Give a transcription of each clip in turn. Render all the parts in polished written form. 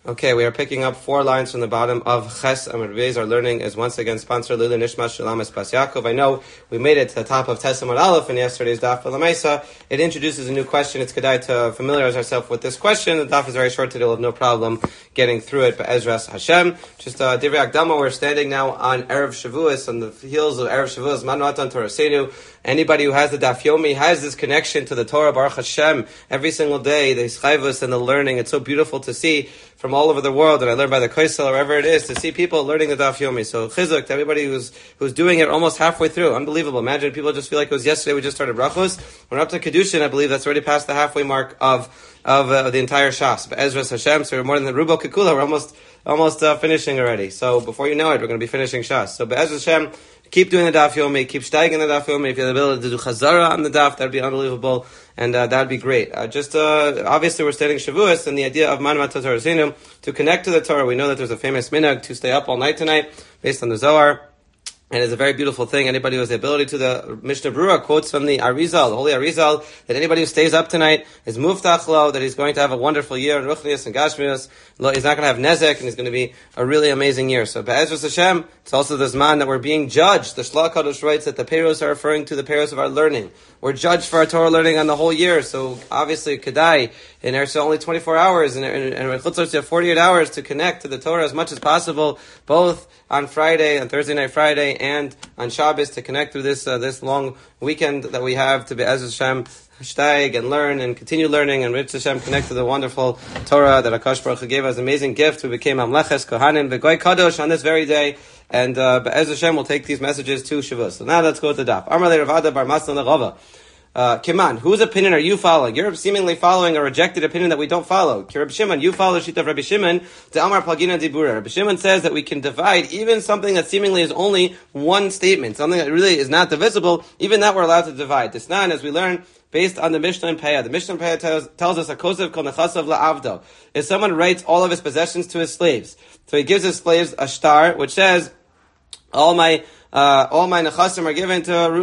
Okay, we are picking up 4 lines from the bottom of Ches Amud Beis. Our learning is once again sponsored Lili Nishma Shalom Espas Yaakov. I know we made it to the top of Tes Amud Aleph in yesterday's Daf L'Maisa. It introduces a new question. It's kedai to familiarize ourselves with this question. The Daf is very short today. We'll have no problem getting through it. Be'ezras Hashem. Just Divrei Akdama, we're standing now on Erev Shavuos, on the heels of Erev Shavuos, Manu Atan Torah Seinu. Anybody who has the Daf Yomi has this connection to the Torah, Baruch Hashem, every single day, the Chayvus and the learning. It's so beautiful to see from all over the world, and I learned by the Koisel, or wherever it is, to see people learning the Daf Yomi. So chizuk to everybody who's doing it almost halfway through. Unbelievable. Imagine people just feel like it was yesterday we just started Brachos. We're up to Kedushin, I believe that's already past the halfway mark of the entire Shas. Be'ezras Hashem, so we're more than the Rubo Kekula, we're almost finishing already. So before you know it, we're going to be finishing Shas. So Be'ezras Hashem, keep doing the Daf Yomi, keep steiging the Daf Yomi. If you have the ability to do Chazara on the Daf, that'd be unbelievable, and that'd be great. Obviously we're studying Shavuos, and the idea of Man Matat Torah Zinu, to connect to the Torah. We know that there's a famous minhag to stay up all night tonight, based on the Zohar. And it's a very beautiful thing. Anybody who has the ability to, the Mishnah Berurah quotes from the Arizal, the Holy Arizal, that anybody who stays up tonight is muftach lo, that he's going to have a wonderful year in Ruchnius and Gashmius. He's not going to have nezek, and he's going to be a really amazing year. So Be'ezras Hashem, it's also this man that we're being judged. The Shlach Kadosh writes that the peiros are referring to the peiros of our learning. We're judged for our Torah learning on the whole year. So obviously, Kedai, in Eretz only 24 hours, and Chutzos you have 48 hours to connect to the Torah as much as possible, both on Friday, on Thursday night Friday, and on Shabbos, to connect through this long weekend that we have to Be'ezras Hashem, steig and learn and continue learning, and Ritz Hashem connect to the wonderful Torah that Akash Baruch Hu gave us, amazing gift. We became Amleches, Kohanim, V'goy Kadosh on this very day, and Be'ezras Hashem will take these messages to Shavuos. So now let's go to the Daf. Amar le Rav Ada bar Masna Rava. Kiman, whose opinion are you following? You're seemingly following a rejected opinion that we don't follow. Rabbi Shimon, you follow the sheet of Rabbi Shimon. The Amar Plagina Dibura. Rabbi Shimon says that we can divide even something that seemingly is only one statement, something that really is not divisible. Even that we're allowed to divide. This nan, as we learn, based on the Mishnah and Peah. The Mishnah and Peah tells us a kosev kol nechasav la'avdo. If someone writes all of his possessions to his slaves, so he gives his slaves a star which says, all my nechasim are given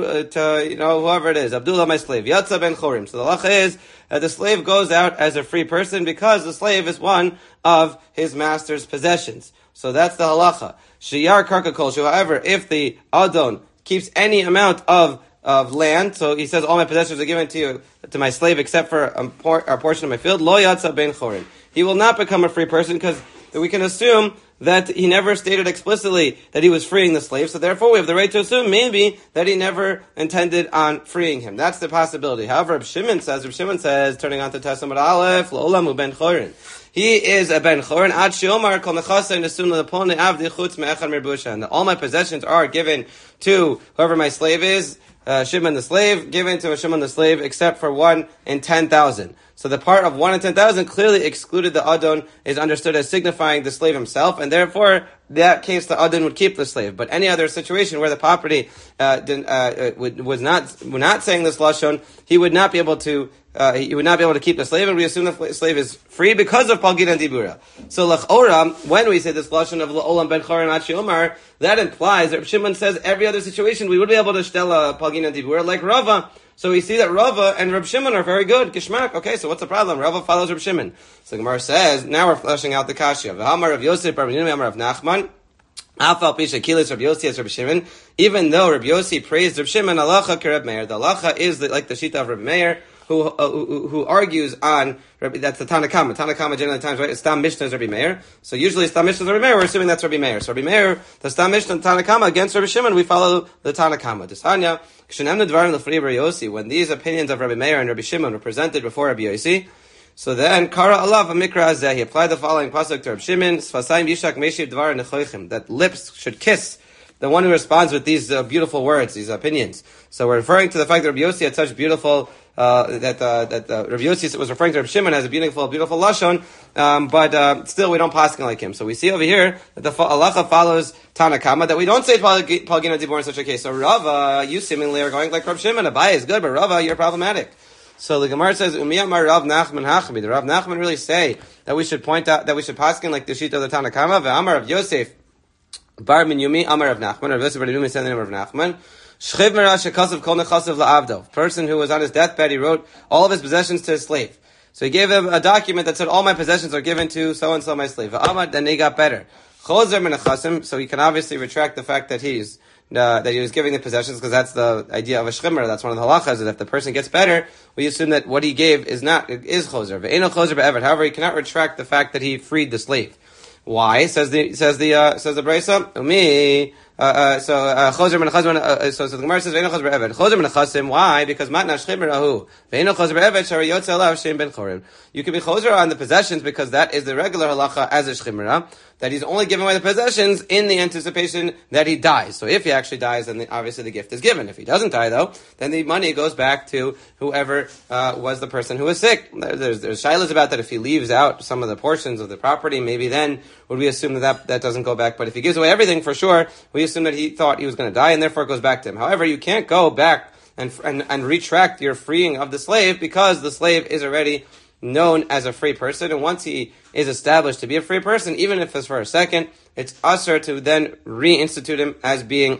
to whoever it is. Abdullah, my slave. Yatza ben chorim. So the halacha is that the slave goes out as a free person because the slave is one of his master's possessions. So that's the halacha. Shiyar karka kol. However, if the adon keeps any amount of land, so he says all my possessions are given to my slave except for a portion of my field, lo yatza ben chorim. He will not become a free person because we can assume that he never stated explicitly that he was freeing the slave, so therefore we have the right to assume maybe that he never intended on freeing him. That's the possibility. However, Reb Shimon says, turning on to Tes Amud Aleph, L'olam ben chorin. He is a ben chorin, ad sheomar kol nechasa nesum l'pone avdi chutz me'echad mirbusha. And all my possessions are given to whoever my slave is, Shimon the slave, given to Shimon the slave, except for 1 in 10,000. So the part of 1 in 10,000 clearly excluded the Adon is understood as signifying the slave himself, and therefore, that case the Adon would keep the slave. But any other situation where the property was not saying this lashon, he would not be able to keep the slave, and we assume the slave is free because of Palgid and Dibura. So l'chora, when we say this lashon of L'olam ben chorin achi omar, that implies that Shimon says every other situation we would be able to shtel a Palgid and Dibura like Rava. So we see that Rava and Reb Shimon are very good. Gishmak. Okay, so what's the problem? Rava follows Reb Shimon. So Gemara says, now we're fleshing out the kasha. V'hamar of Yosef, Bar Binyamin, Amar of Nachman. Afal pisha kilis Reb Yossi as Reb Shimon. Even though Reb Yossi praised Reb Shimon, halacha kereb Meir. The halacha is like the shita of Reb Meir, who argues on, that's the Tanakama. Tanakama generally times, right? Stam Mishnah is Rabbi Meir. So usually Stam Mishnah is Rabbi Meir, we're assuming that's Rabbi Meir. So Rabbi Meir, the Stam Mishnah and Tanakama against Rabbi Shimon, we follow the Tanakama. Desanya, when these opinions of Rabbi Meir and Rabbi Shimon were presented before Rabbi Yossi, so then, Kara Allah v'mikra azeh, he applied the following pasuk to Rabbi Shimon, Sfasayim yishak meshiv dvar nechoichem, that lips should kiss the one who responds with these beautiful words, these opinions. So we're referring to the fact that Rabbi Yossi had such beautiful, that Rabbi Yossi was referring to Rabbi Shimon as a beautiful lashon, but still we don't paskin like him. So we see over here that the halacha follows Tanakama, that we don't say Palgin Dibur in such a case. So Rava, you seemingly are going like Rabbi Shimon. Abai is good, but Rava, you're problematic. So the Gemara says, Umiyamar Rav Nachman Hachmi. Did Rav Nachman really say that we should point out, that we should paskin like the sheet of the Tanakama? Ve'amar of Yosef, Bar Min Yumi, Amar of Nachman, or Yosef Bar Yumi said the name of Nachman. Shchiv Merash Shekasav Kol Nechasav La'avdo. Person who was on his deathbed, he wrote all of his possessions to his slave. So he gave him a document that said, all my possessions are given to so-and-so, my slave. Then he got better. Chozer min chasim, so he can obviously retract the fact that he was giving the possessions, because that's the idea of a shchimra. That's one of the halachas, that if the person gets better, we assume that what he gave is chozer. Ve'eno chozer be'evet. However, he cannot retract the fact that he freed the slave. Why? Says the Brisa. So the Gemara says ve'eno chozer be'evet. Chozer min chasim. Why? Because matna shchimrahu. Ve'eno chozer be'evet shari yotze alav shem ben chorim. You can be chozer on the possessions because that is the regular halacha as a shchimra, that he's only giving away the possessions in the anticipation that he dies. So if he actually dies, then obviously the gift is given. If he doesn't die, though, then the money goes back to whoever was the person who was sick. There's shilas about that. If he leaves out some of the portions of the property, maybe then would we assume that doesn't go back. But if he gives away everything, for sure, we assume that he thought he was going to die, and therefore it goes back to him. However, you can't go back and retract your freeing of the slave, because the slave is already known as a free person, and once he is established to be a free person, even if it's for a second, it's usher to then reinstitute him as being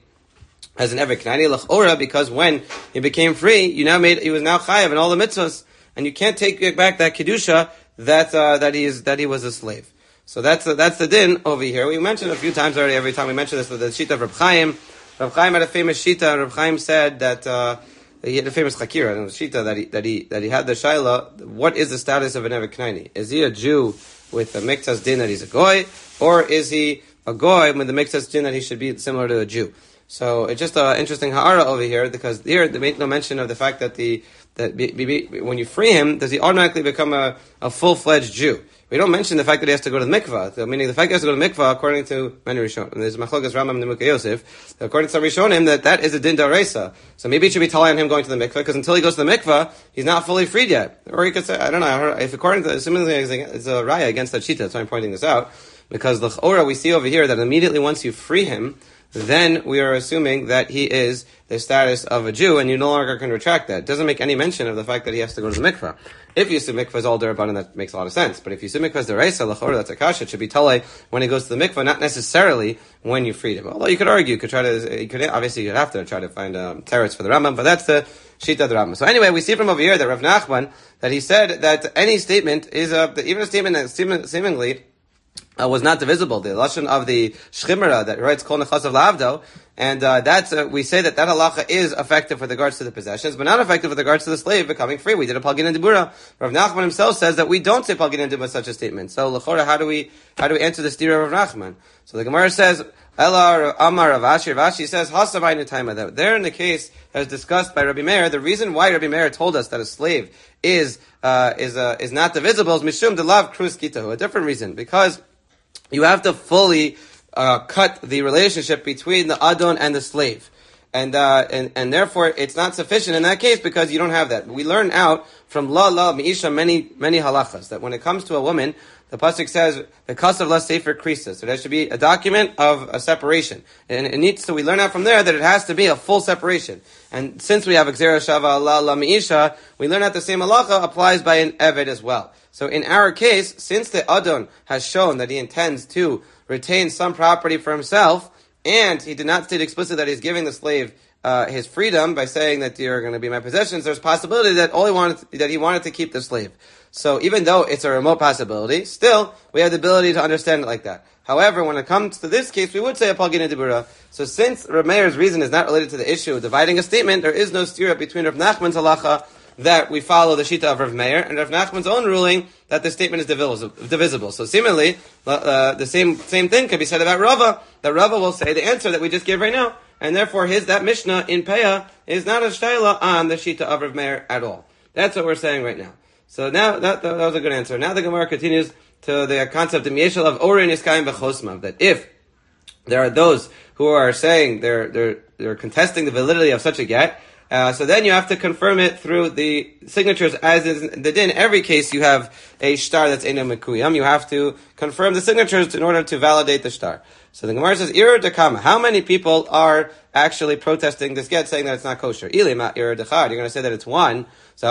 as an Eved Knani L'chora, because when he became free, he was now chayav in all the mitzvahs, and you can't take back that kedusha that he was a slave. So that's the din over here. We mentioned a few times already. Every time we mention this, with the shita of Reb Chaim. Reb Chaim had a famous shita. Reb Chaim said that he had a famous chakira, and shita that he had the shaila. What is the status of an Eved Knani? Is he a Jew with the miktas din that he's a goy, or is he a goy with the miktas din that he should be similar to a Jew? So it's just an interesting ha'ara over here, because here they make no mention of the fact that when you free him, does he automatically become a full-fledged Jew? We don't mention the fact that he has to go to the mikvah. Meaning the fact that he has to go to the mikvah, according to many Rishonim, there's Machlokas Rambam Nemuka Yosef, according to some Rishonim, that is a din d'oraisa. So maybe it should be telling on him going to the mikvah, because until he goes to the mikvah, he's not fully freed yet. Or he could say, I don't know, if according to, similarly, it's a raya against that shita, that's why I'm pointing this out, because the chora we see over here, that immediately once you free him, then we are assuming that he is the status of a Jew, and you no longer can retract that. It doesn't make any mention of the fact that he has to go to the mikvah. If you assume mikvah is all derabanan, that makes a lot of sense. But if you assume mikvah is deraisa, l'chora, that's a kasha. It should be talei when he goes to the mikvah, not necessarily when you freed him. Although you could argue, obviously you'd have to try to find teretz for the Rambam, but that's the shita of the Rambam. So anyway, we see from over here that Rav Nachman, that he said that any statement is even a statement that seemingly was not divisible. The lashon of the shchimra that writes kol nechasav la'avdo, and that's we say that halacha is effective with regards to the possessions, but not effective with regards to the slave becoming free. We did a plugin in dibura. Rav Nachman himself says that we don't say plugin in dibura such a statement. So l'chora, how do we answer the stira of Rav Nachman? So the Gemara says, Ela Amar Rav Ashi. Rav Ashi says hasavai netaima. That there in the case that was discussed by Rabbi Meir, the reason why Rabbi Meir told us that a slave is not divisible is mishum delav krus kitahu. A different reason, because you have to fully cut the relationship between the adon and the slave, and therefore it's not sufficient in that case, because you don't have that. We learn out from la meisha many halachas that when it comes to a woman, the pasuk says the kasav la sefer krisa, so there should be a document of a separation, and it needs to. We learn out from there that it has to be a full separation. And since we have gzera shava la meisha, we learn out the same halacha applies by an eved as well. So in our case, since the Adon has shown that he intends to retain some property for himself, and he did not state explicitly that he's giving the slave his freedom by saying that you're going to be my possessions, there's possibility that he wanted to keep the slave. So even though it's a remote possibility, still we have the ability to understand it like that. However, when it comes to this case, we would say a plugin dibura. So since Rav Meir's reason is not related to the issue of dividing a statement, there is no stira between Rav Nachman's halacha that we follow the shita of Rav Meir, and Rav Nachman's own ruling that the statement is divisible. So similarly, the same thing can be said about Rava, that Rava will say the answer that we just gave right now, and therefore that Mishnah in Peah is not a shayla on the shita of Rav Meir at all. That's what we're saying right now. So now, that was a good answer. Now the Gemara continues to the concept of Mieshel of Orin Iskayim B'chosma, that if there are those who are saying they're contesting the validity of such a get, so then you have to confirm it through the signatures, as is the din. In every case, you have a shtar that's eino mekuyam. You have to confirm the signatures in order to validate the shtar. So the Gemara says, Ira dekama. How many people are actually protesting this get, saying that it's not kosher? Ilima ira dechad. You're going to say that it's one. So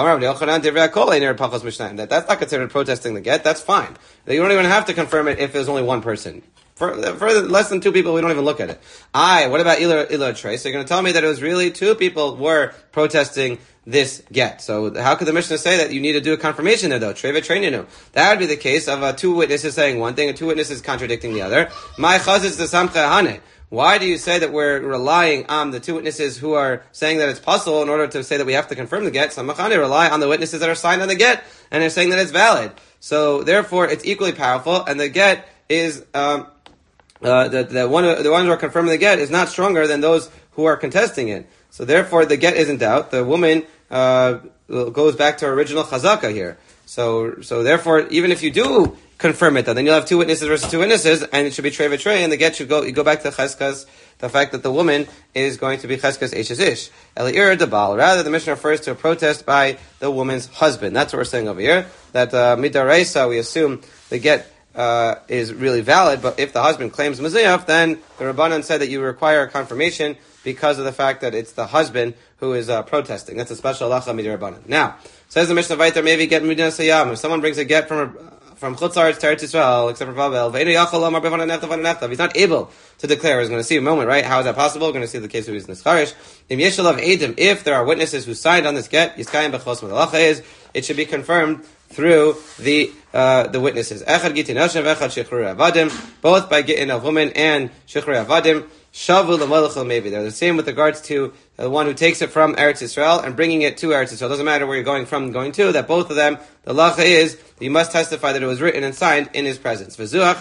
that's not considered protesting the get. That's fine. You don't even have to confirm it if there's only one person. For less than 2 people, we don't even look at it. What about Ila Trey? So you're going to tell me that it was really 2 people were protesting this get. So how could the Mishnah say that you need to do a confirmation there, though? Treva Treininu. That would be the case of 2 witnesses saying one thing and 2 witnesses contradicting the other. My chazitz the samcha hane. Why do you say that we're relying on the 2 witnesses who are saying that it's possible in order to say that we have to confirm the get? Samachane rely on the witnesses that are signed on the get, and they're saying that it's valid. So therefore, it's equally powerful, and the get is the ones who are confirming the get is not stronger than those who are contesting it. So therefore, the get is in doubt. The woman goes back to her original chazaka here. So therefore, even if you do confirm it, then you'll have 2 witnesses versus 2 witnesses, and it should be trei v'trei, and the get should go back to cheskas, the fact that the woman is going to be cheskas eshes ish. Eli'ir debal. Rather, the Mishnah refers to a protest by the woman's husband. That's what we're saying over here. That midaraisa, we assume the get is really valid, but if the husband claims mezuyaf, then the Rabbanan said that you require a confirmation because of the fact that it's the husband who is protesting. That's a special halacha midirabanan. Now, says the Mishnah Vayter, maybe get midina sayam. If someone brings a get from Chutz La'aretz to Eretz Yisrael, except for Babel, he's not able to declare. We're going to see in a moment, right? How is that possible? We're going to see the case of his Nischarish. If there are witnesses who signed on this get, Yiskayim B'chos Malacha is, it should be confirmed through the witnesses. Echad Gitin Hashem, Echad Shichrei Avadim, both by Gitin of woman and Shichrei Avadim. Shavu l'malachal maybe. They're the same with regards to the one who takes it from Eretz Yisrael and bringing it to Eretz Yisrael. It doesn't matter where you're going from and going to, that both of them, the lacha is, that you must testify that it was written and signed in his presence. And these are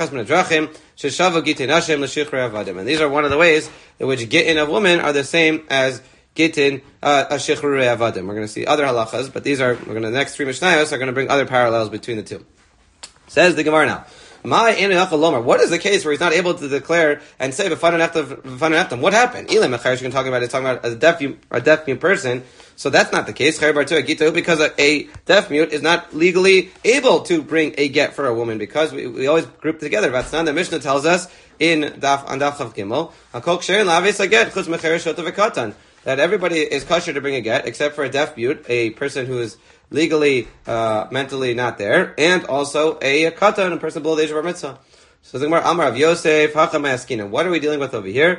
one of the ways in which Gitin of women are the same as Gitin Shichrei Avadim. We're going to see other halachas, but the next 3 Mishnayos are going to bring other parallels between the 2. Says the Gemara now. What is the case where he's not able to declare and say what happened? You're talking about a deaf mute person. So that's not the case. Because a deaf mute is not legally able to bring a get for a woman, because we always group together. The Mishnah tells us on Daf Chav Gimel, that everybody is kosher to bring a get except for a deaf mute, a person who is legally, mentally not there, and also a katan, a person below the age of bar mitzvah. So the Gemara, Amar of Yosef, Hacham. What are we dealing with over here?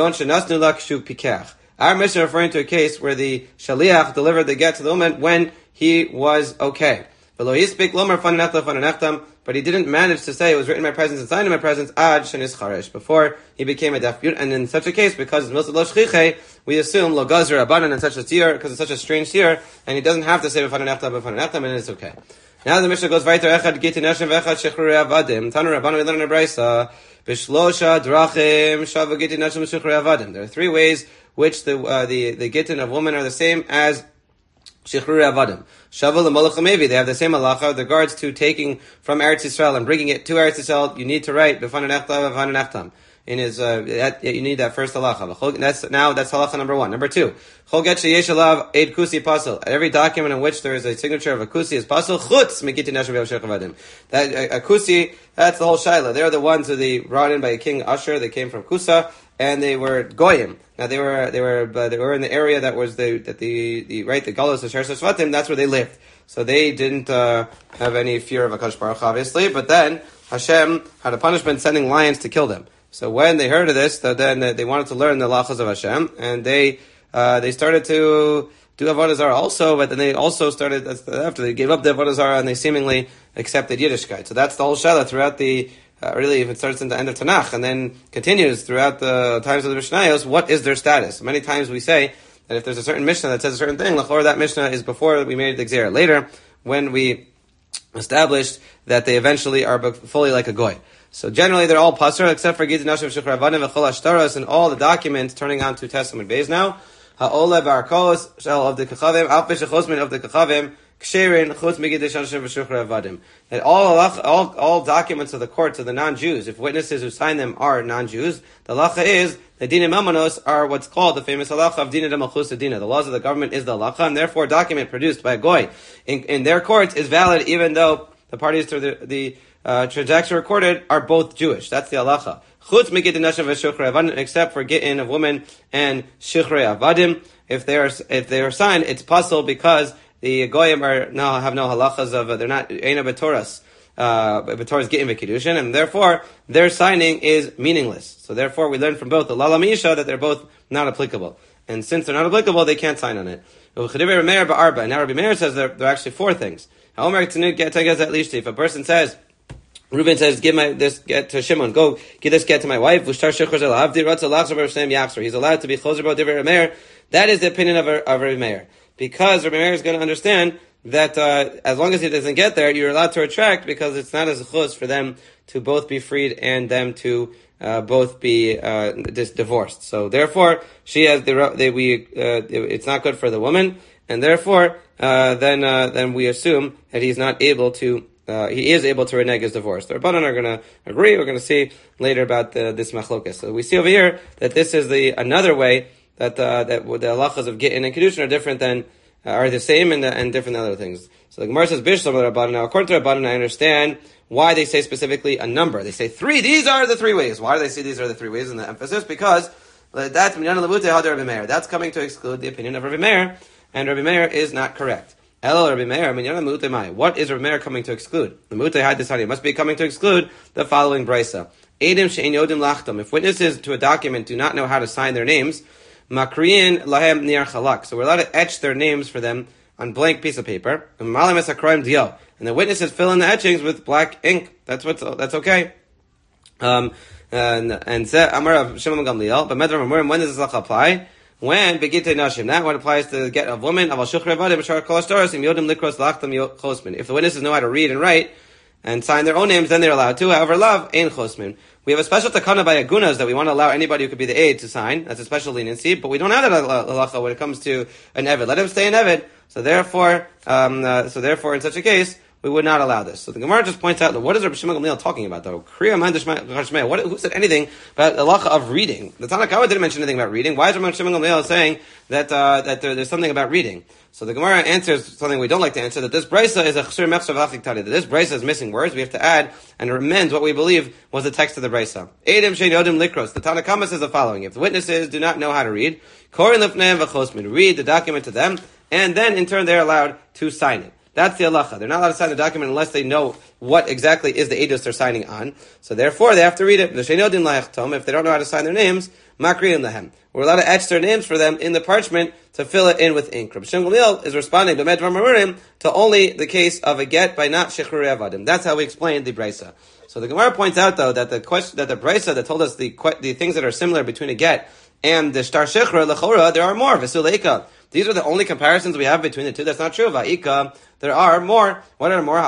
Our mission is referring to a case where the shaliach delivered the get to the woman when he was okay. But he didn't manage to say it was written in my presence and signed in my presence before he became a deaf mute. And in such a case, because it's we assume lo gazer abanan in such a tier, because it's such a strange tier, and he doesn't have to say and it's okay. Now the Mishnah goes weiter. Echad gitin Hashem v'echad shechrei avadim. Tanu Rabbanan, we learn in a braysa b'shlosha drachim shavu gitin Hashem shechrei avadim. There are 3 ways which the gitin of women are the same as Shichrei Avadim. Shavu l'malach mevi. They have the same halacha with regards to taking from Eretz Yisrael and bringing it to Eretz Yisrael. You need to write b'fanan echtav v'fanan echtam. In his, you need that first halacha. That's halacha number 1. Number 2, chol get sheyesh alav eid kusi pasul. Every document in which there is a signature of a kusi is pasul. Chutz megitin Hashem v'Shechrei Avadim. That a kusi, that's the whole shaila. They're the ones who they brought in by King Asher. They came from Kusa, and they were goyim. Now they were in the area that was the galus of Sheres Shvatim. That's where they lived. So they didn't have any fear of HaKadosh Baruch Hu, obviously. But then Hashem had a punishment sending lions to kill them. So when they heard of this, then they wanted to learn the halachos of Hashem, and they started to do Avodah Zarah also. But then they also started, after they gave up the Avodah Zarah, and they seemingly accepted Yiddishkeit. So that's the whole shaila throughout the. Really, if it starts in the end of Tanakh and then continues throughout the times of the Mishnayos, what is their status? Many times we say that if there's a certain Mishnah that says a certain thing, l'chor, that Mishnah is before we made the Gzera. Later, when we established that they eventually are fully like a goy. So generally, they're all pasur except for Gitin Hashem Shechrei Avadim v'chol hashtaros, and all the documents turning on to Testament Beis now. Ha'olev ha'arkos shel of the kachavim, alfish chosmin of the kachavim. That all documents of the courts of the non-Jews, if witnesses who sign them are non-Jews, the halacha is the dinim amanos are what's called the famous halacha of dina de malchus dina. The laws of the government is the halacha, and therefore a document produced by a goy in their courts is valid even though the parties to the transaction recorded are both Jewish. That's the halacha. Chutz megitin Hashem v'shichrei avadim, except for gitin of women and shichrei avadim. If they are signed, it's puzzle because the goyim have no halachas of they're not eina b'toras. towards getting v'kiddushin, and therefore their signing is meaningless. So therefore we learn from both the lala misha that they're both not applicable. And since they're not applicable, they can't sign on it. Now Rabbi Meir says there are actually four things. If a person says, Reuben says, give this get to Shimon, go give this get to my wife, he's allowed to be chozer bo divrei Rabbi Meir. That is the opinion of Rabbi Meir. Because Rabbi Meir is going to understand that as long as he doesn't get there, you're allowed to retract, because it's not as a chuz for them to both be freed and them to both be divorced. So therefore, she has it's not good for the woman, and therefore then we assume that he's not able to. He is able to renege his divorce. The Rabbanan are going to agree. We're going to see later about this machlokas. So we see over here that this is another way that the halachas of Gittin and Kiddushin are different are the same and different than other things. So the Gemara says, Bishlam Rabbanan. Now, according to Rabbanan, I understand why they say specifically a number. They say 3. These are the 3 ways. Why do they say these are the 3 ways in the emphasis? Because that's Rabbi Meir. That's coming to exclude the opinion of Rabbi Meir, and Rabbi Meir is not correct. Hello, Rabbi Meir. What is Rabbi Meir coming to exclude? The must be coming to exclude the following brisa. If witnesses to a document do not know how to sign their names, makriyin lahem niar chalak. So we're allowed to etch their names for them on blank piece of paper. And the witnesses fill in the etchings with black ink. That's okay. And Amar Shimon Gamliel. But when does this apply? When begite nashim, that one applies to get a woman. If the witnesses know how to read and write and sign their own names, then they're allowed to. However, love ain't chosmin. We have a special takana by agunas that we want to allow anybody who could be the aide to sign. That's a special leniency, but we don't have that halacha when it comes to an eved. Let him stay an eved. So therefore, in such a case, we would not allow this. So the Gemara just points out, what is Rabbi Shimon Gamliel talking about though? Who said anything about the halacha of reading? The Tanna Kama didn't mention anything about reading. Why is Rabbi Shimon Gamliel saying that there's something about reading? So the Gemara answers something we don't like to answer, that this brisa is a chsur mechsar v'achik tani, that this brisa is missing words. We have to add and amend what we believe was the text of the brisa. Eidim shein yodim likros. The Tanna Kama says the following: if the witnesses do not know how to read, korin lifneim v'chosmin, read the document to them, and then in turn they're allowed to sign it. That's the halacha. They're not allowed to sign the document unless they know what exactly is the edus they're signing on. So therefore, they have to read it. If they don't know how to sign their names, makriyin lahem. We're allowed to etch their names for them in the parchment to fill it in with ink. Rabbi Shimon Gamliel is responding to only the case of a get by not shechrurei avadim. That's how we explain the brisa. So the Gemara points out though that the brisa that told us the things that are similar between a get and the shtar shechra lechora, there are more. V'suleika. These are the only comparisons we have between the two. That's not true. Va'ika. There are more. What are more?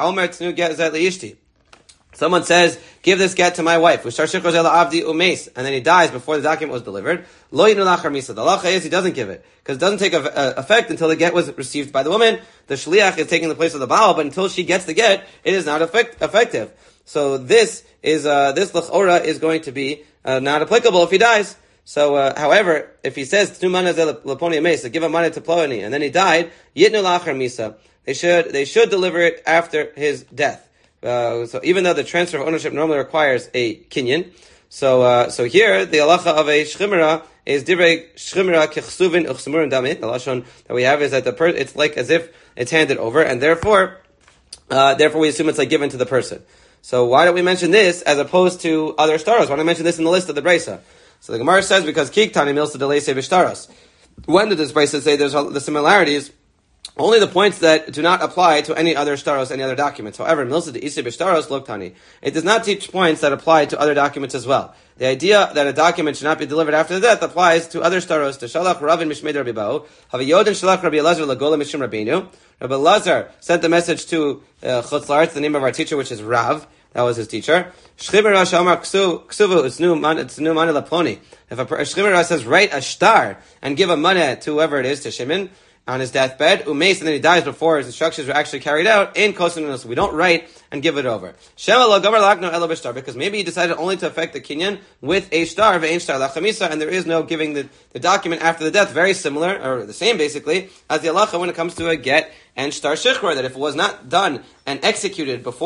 Someone says, give this get to my wife. And then he dies before the document was delivered. The halacha is he doesn't give it, because it doesn't take effect until the get was received by the woman. The shliach is taking the place of the baal, but until she gets the get, it is not effective. So this l'chora is going to be not applicable if he dies. So, however, if he says, give a money to Ploni, and then he died, yitnu lachar misa. They should deliver it after his death. So even though the transfer of ownership normally requires a kinyan, so here the halacha of a shchimera is divrei shchimera kechsuvin uchsumurin damit. The lashon that we have is that it's like as if it's handed over, and therefore we assume it's like given to the person. So why don't we mention this as opposed to other staros? Why don't I mention this in the list of the brisa? So the Gemara says because kiktani milsa delay se b'shtaros. When did this brisa say there's the similarities? Only the points that do not apply to any other shtaros, any other documents. However, milsa de ise b'shtaros loktani. It does not teach points that apply to other documents as well. The idea that a document should not be delivered after the death applies to other shtaros. To shalach Ravin mishmei Rabbi Ba'u, havayodin shalach Rabbi Elazar lagola mishum Rabbeinu. Rabbi Elazar sent the message to Chutz La'aretz, the name of our teacher, which is Rav. That was his teacher. Shchimer Rav Shamar ksuvu utsnu mani laploni. If a Shchimer Rav says write a shtar and give a money to whoever it is, to Shimon, on his deathbed, umeis, and then he dies before his instructions were actually carried out, in kosin, so we don't write and give it over. Shema lo gomer lakno elo b'shtar, because maybe he decided only to affect the kinyan with a shtar, ve'ein shtar lachamisa, and there is no giving the document after the death, very similar, or the same basically, as the halacha when it comes to a get and shtar shechra, that if it was not done and executed before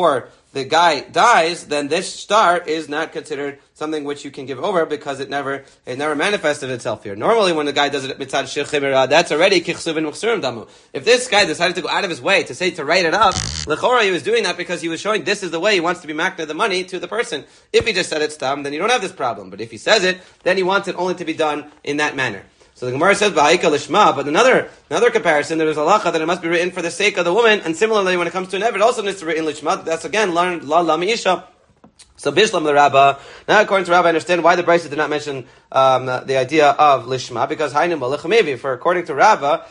the guy dies, then this star is not considered something which you can give over because it never manifested itself here. Normally, when the guy does it mitzad shechimira, that's already kichsuvin muchsurim damu. If this guy decided to go out of his way to write it up, l'chora he was doing that because he was showing this is the way he wants to be makna the money to the person. If he just said it stam, then you don't have this problem. But if he says it, then he wants it only to be done in that manner. So the Gemara says ba'ika lishma, but another comparison, there is a halacha that it must be written for the sake of the woman, and similarly when it comes to an eved, it also needs to be written lishma. That's again learned la misha. So Bishlam the Rabbah. Now, according to Rabbah, I understand why the Brisa did not mention the idea of lishma, because Hainu Malach Mevi. For according to Rabbah,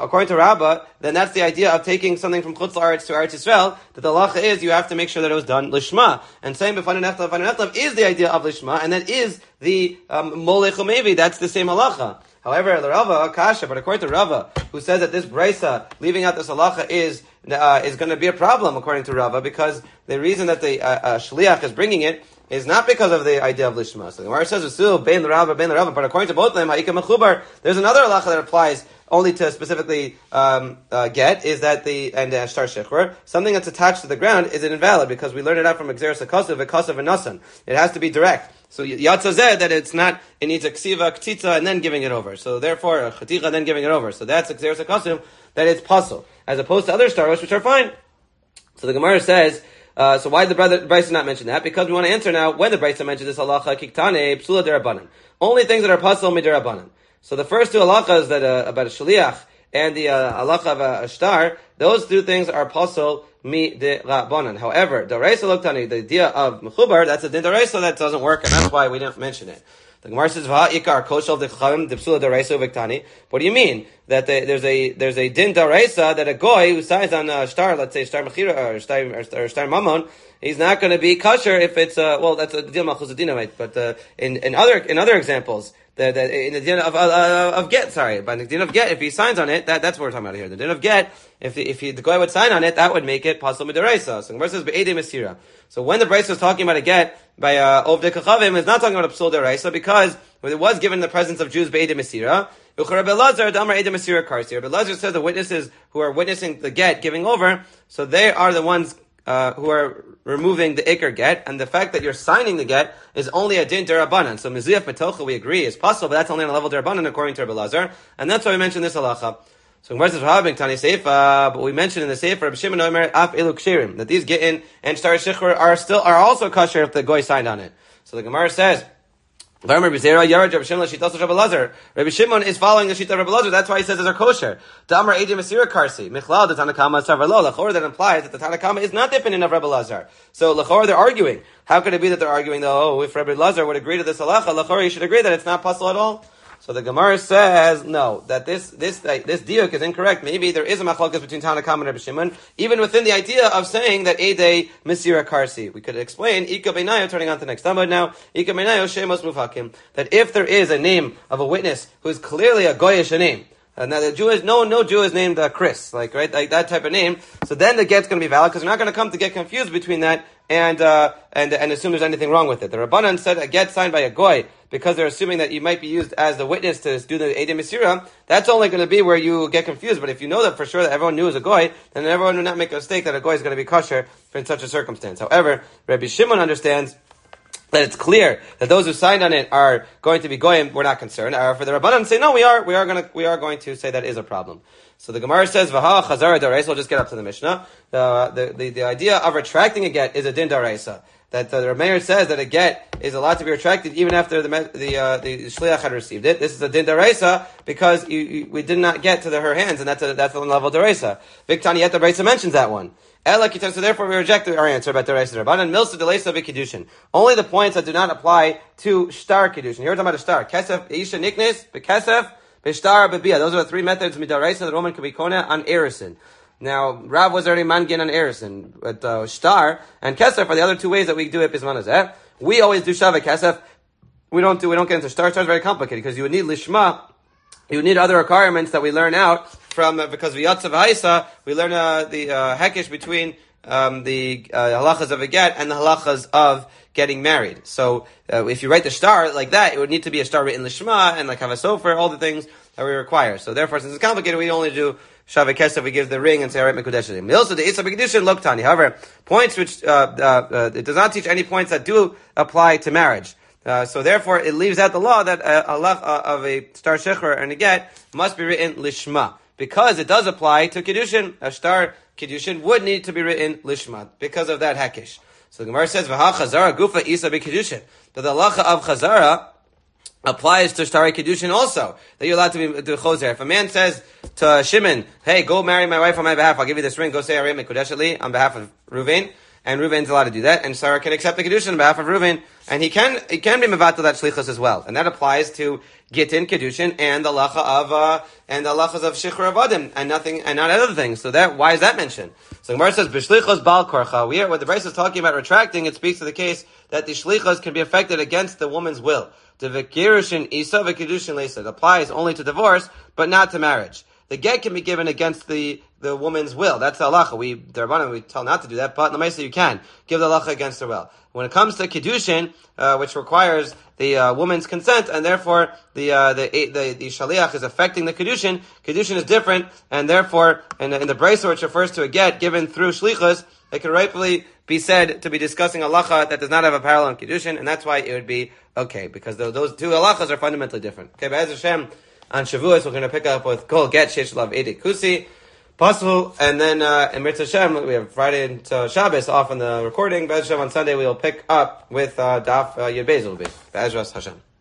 then that's the idea of taking something from Chutz La'aretz to Eretz Yisrael. That the halacha is you have to make sure that it was done lishma. And saying b'fanu nechlav is the idea of lishma, and that is the Molech Mevi. That's the same halacha. However, the Rava Kasha, but according to Rava, who says that this brisa leaving out this halacha is going to be a problem according to Rava, because the reason that the shliach is bringing it is not because of the idea of lishma. So the Gemara says usul bein l'Rava, but according to both of them, ha'ika mechubar, there's another halacha that applies only to specifically get, is that and shtar shechur, something that's attached to the ground is invalid, because we learned it out from Exeris HaKosav, V'Kosav and Nasan. It has to be direct. So Yatzazeh, that it's not, it needs a ksiva, ktitza, and then giving it over. So therefore, a chaticha, then giving it over. So that's Exeris HaKosav, that it's puzzle, as opposed to other staros, which are fine. So the Gemara says, so why did the Brisa not mention that? Because we want to answer now, when the Brisa mentioned this halacha, kiktane, psula derabanan. Only things that are puzzle midirabanan. So the first two halachas that about a shaliach and the halacha of a shtar, those two things are puzzle mi de rabbanan. However, the reisa loktani, the idea of mechubar, that's a din deraisa that doesn't work, and that's why we didn't mention it. The Gemara says, "Va'ikar koshel dechachamim depsula deraisa uviktani." What do you mean that there's a din deraisa that a goy who signs on a shtar, let's say shtar mechira or shtar mamon, he's not going to be kosher if it's that's a deal malchus dinamite. But in other examples, in the din of get, by the din of get, if he signs on it, that's what we're talking about here. The din of get, if the guy would sign on it, that would make it pasul midaraisa. So the Gemara says be'edei mesira. So when the Brisa was talking about a get by ovdei kachavim, it's not talking about a psul deraisa, because it was given in the presence of Jews be'edei mesira. Rabbi Elazar says the witnesses who are witnessing the get giving over, so they are the ones who are removing the ikar get, and the fact that you're signing the get is only a din derabanan. So mizuyaf metocha, we agree, is possible, but that's only on a level derabanan according to Rabbi Elazar, and that's why we mentioned this halacha. So Gemara says, but we mentioned in the Sefer Rabbi Shimon Omer af elu ksherim, that these getin and shtar shechur are also kosher if the goy signed on it. So the Gemara says, Rabbi Shimon is following the shita of Rabbi Elazar. That's why he says these are kosher. That implies that the Tanakama is not the opinion of Rabbi Elazar. So l'chor they're arguing. How could it be that they're arguing though? If Rabbi Elazar would agree to this halacha, l'chor you should agree that it's not possible at all. So the Gemara says no, that this diuk is incorrect. Maybe there is a machlokes between Tanakam and Rabbi Shimon, even within the idea of saying that Edei Mesira Karsi. We could explain Ika Beinayo, turning on to the next Talmud now. Ika Beinayo Shemos Mufakim, that if there is a name of a witness who is clearly a goyish name. Now the Jew is no Jew is named Chris, like that type of name. So then the get's going to be valid, because we're not going to come to get confused between that and assume there's anything wrong with it. The Rabbanan said a get signed by a goy, because they're assuming that you might be used as the witness to do the Edei Mesira. That's only going to be where you get confused. But if you know that for sure that everyone knew it was a goy, then everyone would not make a mistake that a goy is going to be kosher in such a circumstance. However, Rabbi Shimon understands that it's clear that those who signed on it are going to be goyim. We're not concerned. For the Rabbanan say no, we are going to say that is a problem. So the Gemara says, "Vaha chazara daraisa." We'll just get up to the Mishnah. The idea of retracting a get is a din daraisa. That the Rameir says that a get is allowed to be retracted even after the shliach had received it. This is a din daraisa because we did not get to her hands, and that's the level of daraisa. Viktani yet the Brisa mentions that one. So therefore we reject our answer about deraisa rabbanan. Milsa delaisa b'kiddushin. Only the points that do not apply to shtar kiddushin. Here we're talking about a shtar. Kesef isha niknes b'kesef b'shtar b'biyah. Those are the three methods midaraisa that a woman can be kona on erison. Now, Rav was already mangin on erison, but shtar and kesef are the other two ways that we do it bismanazeh. We always do shavah kesef. We don't get into shtar. Shtar is very complicated because you would need lishma. You would need other requirements that we learn out from, because v'yatzav ha'isa, we learn the hekesh between the halachas of a get and the halachas of getting married. So if you write the shtar like that, it would need to be a shtar written lishma and like have a sofer, all the things that we require. So therefore, since it's complicated, we only do Shaveh Kesef, we give the ring and say, Aret Mekudesh Li. Also, the Isa B'Kedushin, look, Tani. However, points which, it does not teach any points that do apply to marriage. So therefore, it leaves out the law that a lach of a star shechur and a get must be written lishma. Because it does apply to Kiddushin, a star Kiddushin would need to be written lishma, because of that hekish. So the Gemara says, V'ha chazara gufa isa b'Kiddushin. But the halacha of chazara applies to Shtari Kiddushin also, that you're allowed to be to choser. If a man says to Shimon, hey, go marry my wife on my behalf, I'll give you this ring, go say Aret Mekudesh Li on behalf of Reuven, and Reuven's allowed to do that, and Sarah can accept the Kiddushin on behalf of Reuven, and he can be mevatel that shlichus as well. And that applies to Gittin, Kiddushin, and the halacha of, and the halachas of Shichur Avadim, and not other things. So why is that mentioned? So Gemara says, B'shlichos bal korcha. What the Bryce is talking about retracting, it speaks to the case that the shlichos can be affected against the woman's will. The v'kirushin isa v'kiddushin leisa. It applies only to divorce, but not to marriage. The get can be given against the woman's will. That's the halacha. We tell not to do that, but in the Maisa you can give the halacha against her will. When it comes to kiddushin, which requires the woman's consent, and therefore the shaliach is affecting the kiddushin. Kiddushin is different, and therefore, in the brayso, which refers to a get given through shlichus, it can rightfully be said to be discussing a halacha that does not have a parallel in kiddushin, and that's why it would be okay, because those two halachas are fundamentally different. Okay, Be'ez Hashem, on Shavuos, we're going to pick up with Kol Get Sheish Lav Edik Kusi, possible, and then in Mitzvah Hashem, we have Friday and Shabbos off on the recording. Be'ez Hashem, on Sunday, we will pick up with Daf Yud Beis will be. Be'ez Hashem.